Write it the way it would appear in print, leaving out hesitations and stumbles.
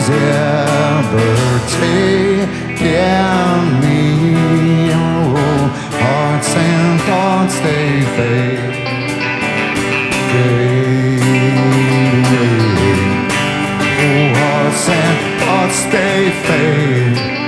is ever taking me. Oh, hearts and thoughts, they fade away. Oh, hearts and thoughts, they fade